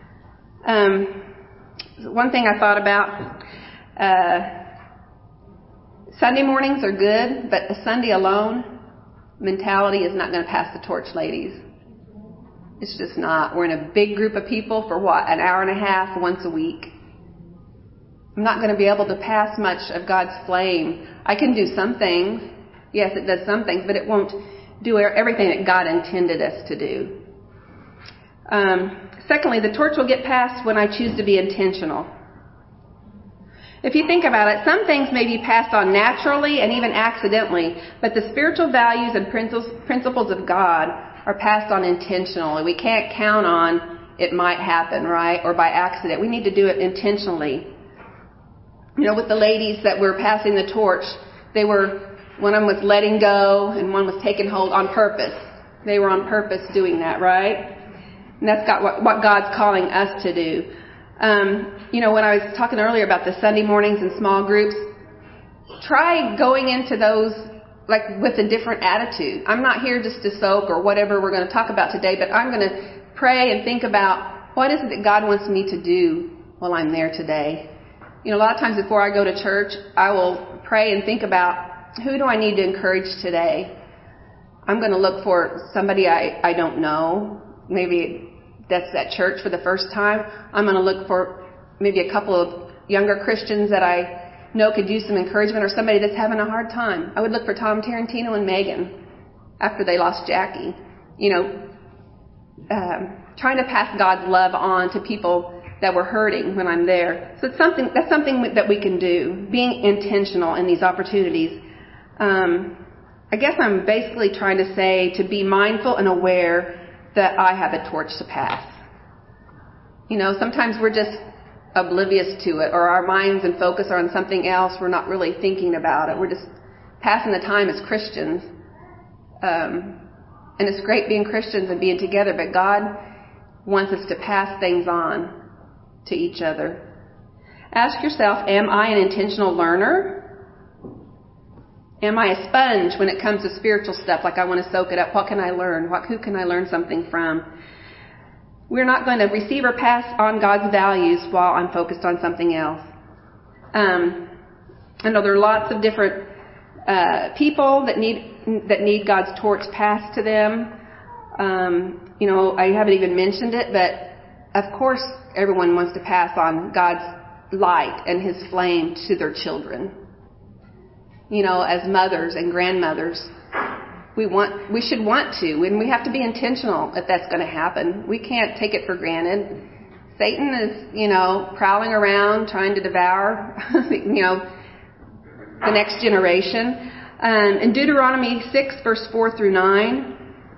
Um, one thing I thought about, uh, Sunday mornings are good, but a Sunday alone mentality is not going to pass the torch, ladies. It's just not. We're in a big group of people for what, an hour and a half once a week. I'm not going to be able to pass much of God's flame. I can do some things. Yes, it does some things, but it won't do everything that God intended us to do. Um, secondly, the torch will get passed when I choose to be intentional. If you think about it, some things may be passed on naturally and even accidentally, but the spiritual values and principles of God are passed on intentionally. We can't count on it might happen, right, or by accident. We need to do it intentionally. You know, with the ladies that were passing the torch, they were, one of them was letting go and one was taking hold on purpose. They were on purpose doing that, right? And that's got what, what God's calling us to do. Um, you know, when I was talking earlier about the Sunday mornings and small groups, try going into those like with a different attitude. I'm not here just to soak or whatever we're going to talk about today, but I'm going to pray and think about what is it that God wants me to do while I'm there today. You know, a lot of times before I go to church, I will pray and think about who do I need to encourage today. I'm going to look for somebody I, I don't know. Maybe that's at church for the first time. I'm going to look for maybe a couple of younger Christians that I know could use some encouragement, or somebody that's having a hard time. I would look for Tom Tarantino and Megan after they lost Jackie. You know, um, trying to pass God's love on to people that were hurting when I'm there. So it's something that's something that we can do. Being intentional in these opportunities. Um, I guess I'm basically trying to say to be mindful and aware that I have a torch to pass. You know, sometimes we're just oblivious to it, or our minds and focus are on something else. We're not really thinking about it. We're just passing the time as Christians. Um, and it's great being Christians and being together, but God wants us to pass things on to each other. Ask yourself, am I an intentional learner? Am I a sponge when it comes to spiritual stuff? Like I want to soak it up. What can I learn? What, who can I learn something from? We're not going to receive or pass on God's values while I'm focused on something else. Um, I know there are lots of different uh, people that need that need God's torch passed to them. Um, you know, I haven't even mentioned it, but of course everyone wants to pass on God's light and His flame to their children. You know, as mothers and grandmothers, we want, we should want to, and we have to be intentional if that's going to happen. We can't take it for granted. Satan is, you know, prowling around trying to devour, you know, the next generation. Um, in Deuteronomy six, verse four through nine,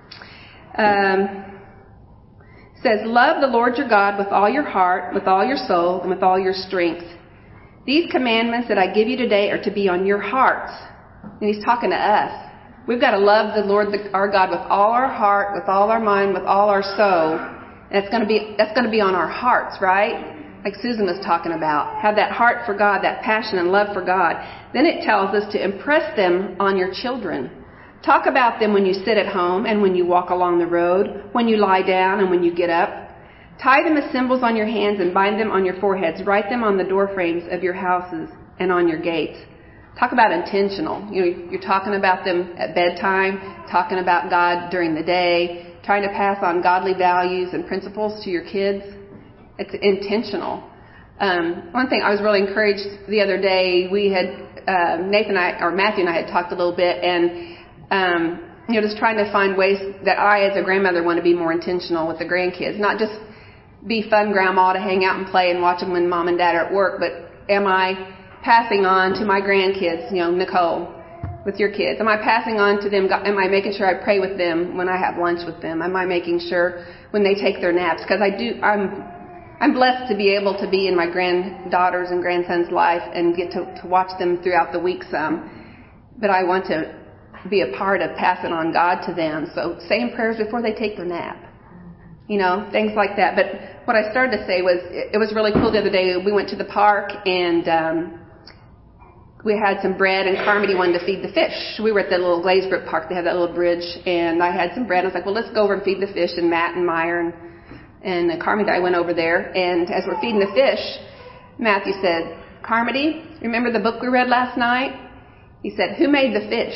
um, says, "Love the Lord your God with all your heart, with all your soul, and with all your strength. These commandments that I give you today are to be on your hearts." And He's talking to us. We've got to love the Lord our God with all our heart, with all our mind, with all our soul. And it's going to be, that's going to be on our hearts, right? Like Susan was talking about. Have that heart for God, that passion and love for God. Then it tells us to impress them on your children. Talk about them when you sit at home and when you walk along the road, when you lie down and when you get up. Tie them as symbols on your hands and bind them on your foreheads. Write them on the door frames of your houses and on your gates. Talk about intentional. You know, you're talking about them at bedtime, talking about God during the day, trying to pass on godly values and principles to your kids. It's intentional. Um, one thing I was really encouraged the other day, we had, uh, Nathan and I, or Matthew and I had talked a little bit, and, um, you know, just trying to find ways that I, as a grandmother, want to be more intentional with the grandkids. Not just be fun grandma to hang out and play and watch them when mom and dad are at work, but am I passing on to my grandkids, you know, Nicole, with your kids? Am I passing on to them? Am I making sure I pray with them when I have lunch with them? Am I making sure when they take their naps? Because I do, I'm, I'm blessed to be able to be in my granddaughters and grandsons' life and get to, to watch them throughout the week some. But I want to be a part of passing on God to them. So saying prayers before they take their nap. You know, things like that. But what I started to say was, it was really cool the other day. We went to the park and, um, we had some bread, and Carmody wanted to feed the fish. We were at the little Glazebrook Park. They have that little bridge, and I had some bread. I was like, well, let's go over and feed the fish. And Matt and Meyer and, and Carmody and I went over there. And as we're feeding the fish, Matthew said, "Carmody, remember the book we read last night?" He said, "Who made the fish?"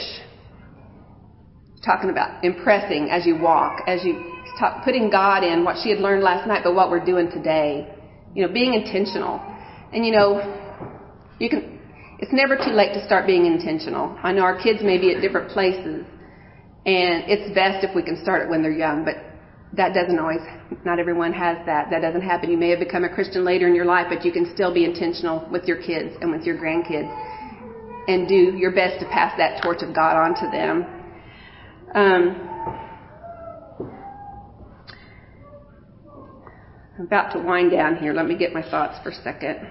Talking about impressing as you walk, as you talk, putting God in what she had learned last night, but what we're doing today. You know, being intentional. And, you know, you can... It's never too late to start being intentional. I know our kids may be at different places, and it's best if we can start it when they're young, but that doesn't always, not everyone has that. That doesn't happen. You may have become a Christian later in your life, but you can still be intentional with your kids and with your grandkids and do your best to pass that torch of God on to them. Um, I'm about to wind down here. Let me get my thoughts for a second.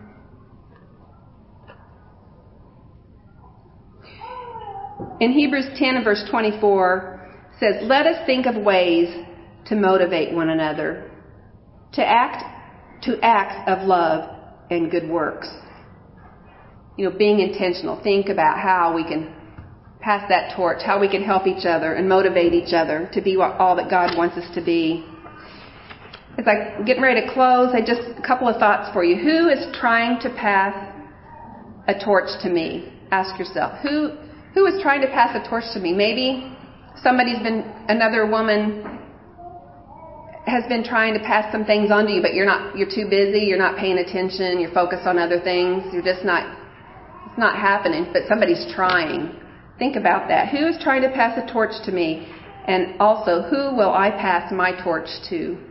In Hebrews ten and verse twenty-four says, "Let us think of ways to motivate one another, to act, to acts of love and good works." You know, being intentional. Think about how we can pass that torch, how we can help each other and motivate each other to be what, all that God wants us to be. As I'm getting ready to close, I just a couple of thoughts for you. Who is trying to pass a torch to me? Ask yourself, who who is trying to pass a torch to me? Maybe somebody's been, another woman has been trying to pass some things on to you, but you're not, you're too busy, you're not paying attention, you're focused on other things, you're just not, it's not happening, but somebody's trying. Think about that. Who is trying to pass a torch to me? And also, who will I pass my torch to?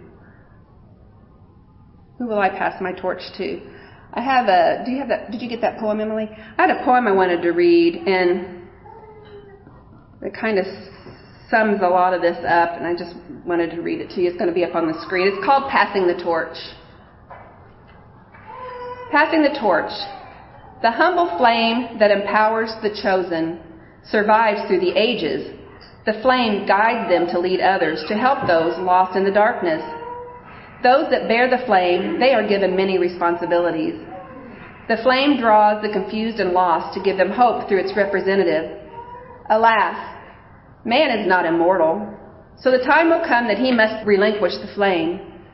Who will I pass my torch to? I have a, do you have that, did you get that poem, Emily? I had a poem I wanted to read, and it kind of sums a lot of this up, and I just wanted to read it to you. It's going to be up on the screen. It's called Passing the Torch. Passing the torch. The humble flame that empowers the chosen survives through the ages. The flame guides them to lead others, to help those lost in the darkness. Those that bear the flame, they are given many responsibilities. The flame draws the confused and lost to give them hope through its representative. Alas, man is not immortal, so the time will come that he must relinquish the flame.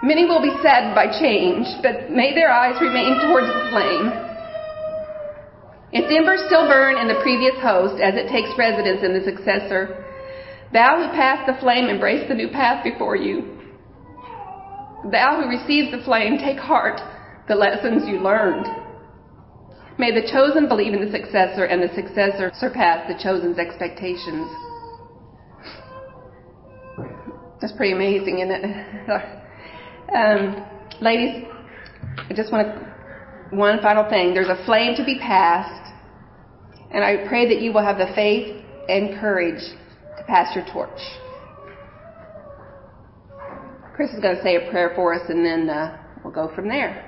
Many will be saddened by change, but may their eyes remain towards the flame. Its embers still burn in the previous host as it takes residence in the successor. Thou who passed the flame, embrace the new path before you. Thou who receives the flame, take heart the lessons you learned. May the chosen believe in the successor, and the successor surpass the chosen's expectations. That's pretty amazing, isn't it? Um, ladies, I just want to, one final thing. There's a flame to be passed, and I pray that you will have the faith and courage to pass your torch. Chris is going to say a prayer for us, and then uh, we'll go from there.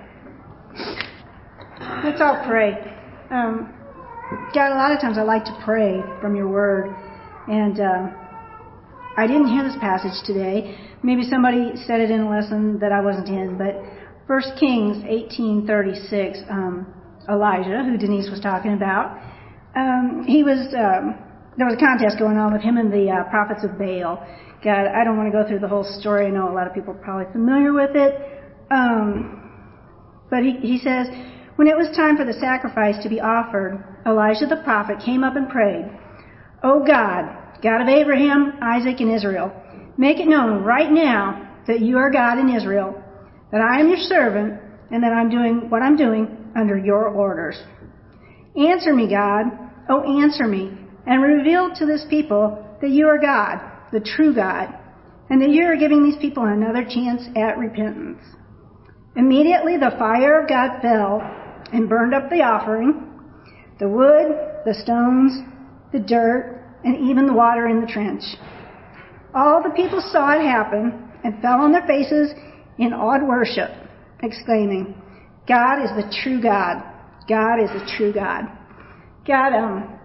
Let's all pray. Um, God, a lot of times I like to pray from your word, and uh, I didn't hear this passage today. Maybe somebody said it in a lesson that I wasn't in, but First Kings eighteen thirty-six, um, Elijah, who Denise was talking about, um, he was, um, there was a contest going on with him and the uh, prophets of Baal. God, I don't want to go through the whole story. I know a lot of people are probably familiar with it. Um, but he, he says, when it was time for the sacrifice to be offered, Elijah the prophet came up and prayed, O God, God of Abraham, Isaac, and Israel, make it known right now that you are God in Israel, that I am your servant, and that I'm doing what I'm doing under your orders. Answer me, God, oh answer me, and reveal to this people that you are God, the true God, and that you are giving these people another chance at repentance. Immediately the fire of God fell and burned up the offering, the wood, the stones, the dirt, and even the water in the trench. All the people saw it happen and fell on their faces in awed worship, exclaiming, God is the true God. God is the true God. God, um,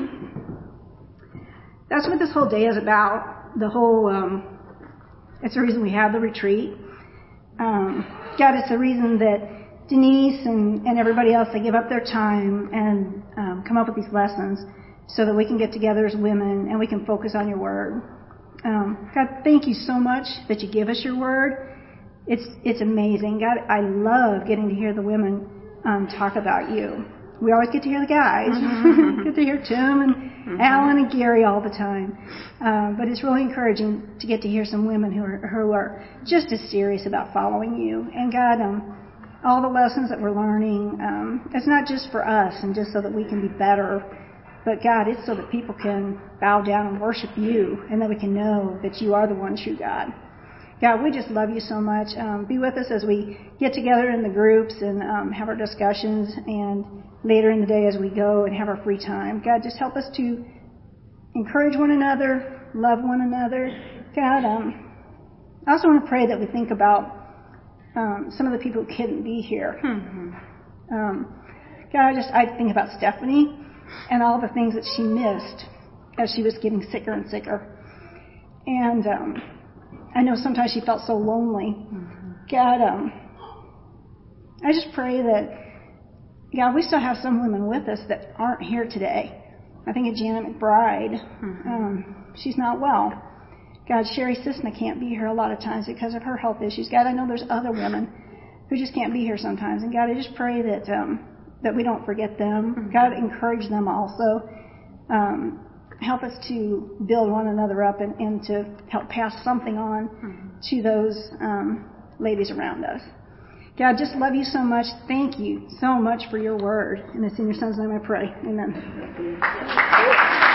that's what this whole day is about. The whole, um, it's the reason we have the retreat. Um, God, it's the reason that Denise and, and everybody else, they give up their time and um, come up with these lessons so that we can get together as women and we can focus on your word. Um, God, thank you so much that you give us your word. It's it's amazing. God, I love getting to hear the women um, talk about you. We always get to hear the guys. Mm-hmm. Get to hear Tim and mm-hmm. Alan and Gary all the time. Uh, but it's really encouraging to get to hear some women who are who are just as serious about following you. And God, um, all the lessons that we're learning, um, it's not just for us and just so that we can be better, but God, it's so that people can bow down and worship you, and that we can know that you are the one true God. God, we just love you so much. Um, be with us as we get together in the groups and um, have our discussions, and later in the day as we go and have our free time. God, just help us to encourage one another, love one another. God, um, I also want to pray that we think about um, some of the people who couldn't be here. Mm-hmm. Um, God, I just I think about Stephanie and all the things that she missed as she was getting sicker and sicker. And um, I know sometimes she felt so lonely. Mm-hmm. God, um, I just pray that, God, we still have some women with us that aren't here today. I think of Janet McBride. Mm-hmm. Um, she's not well. God, Sherry Cisna can't be here a lot of times because of her health issues. God, I know there's other women who just can't be here sometimes. And God, I just pray that um, that we don't forget them. Mm-hmm. God, encourage them also. Um, help us to build one another up and, and to help pass something on mm-hmm. to those um, ladies around us. God, just love you so much. Thank you so much for your word. And it's in your son's name I pray. Amen.